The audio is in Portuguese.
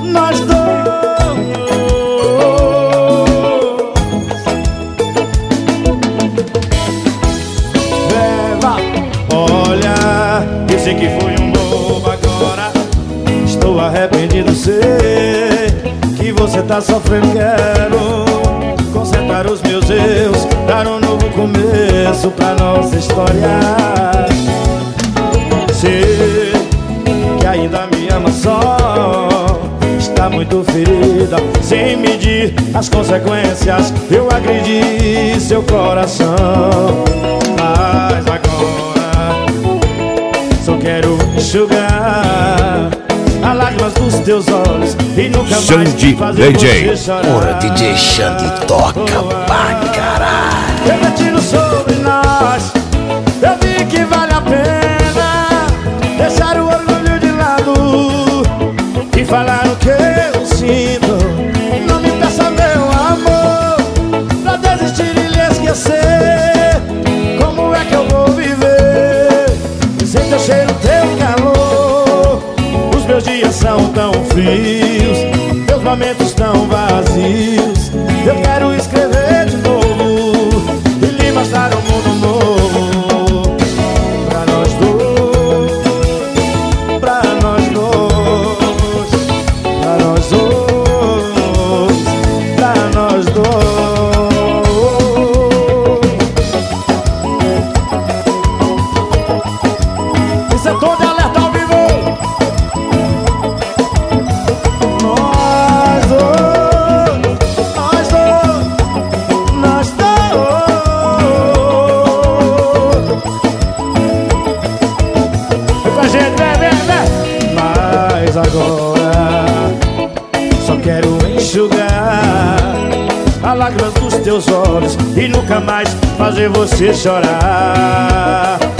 nós dois. Olha, eu sei que fui um bobo agora, estou arrependido, sei que você tá sofrendo. Quero consertar os meus erros, dar um novo começo pra nossa história. Sei que ainda me ama, só está muito ferida, sem medir as consequências. Eu agredi seu coração, mas agora só quero enxugar as lágrimas dos teus olhos e nunca mais fazer DJ. você chorar. Porra, DJ Xande toca pra caralho. Refletindo sobre nós, eu vi que vale a pena deixar o orgulho de lado e falar o que eu sinto. Não me peça, meu amor, pra desistir e lhe esquecer. Como é que eu vou viver sem teu cheiro, teu calor? Os meus dias são tão frios, meus momentos tão vazios. Eu quero escrever de novo e lhe mostrar um mundo novo. Pra nós dois, pra nós dois, pra nós dois, pra nós dois. Isso é todo alerta ao vivo. Nós dois, nós dois, nós dois. Vem com a gente, vem, vem, vem. Mas agora só quero enxugar as lágrimas dos teus olhos e nunca mais fazer você chorar.